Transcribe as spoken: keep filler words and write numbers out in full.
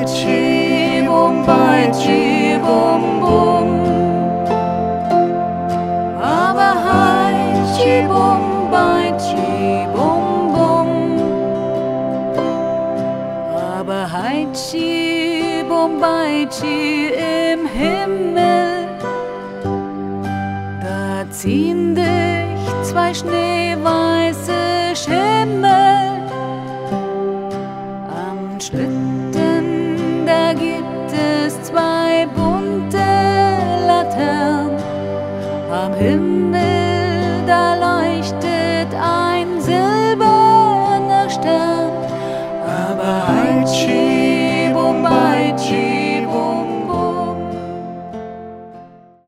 chi bum bai chi bum bum. Aber halt chi bum bai chi bum bum. Aber halt chi bum bai chi im Himmel. Da ziehen dich zwei schneeweiße Schimmel. Am Schlitten, da gibt es zwei bunte Laternen. Am Himmel, da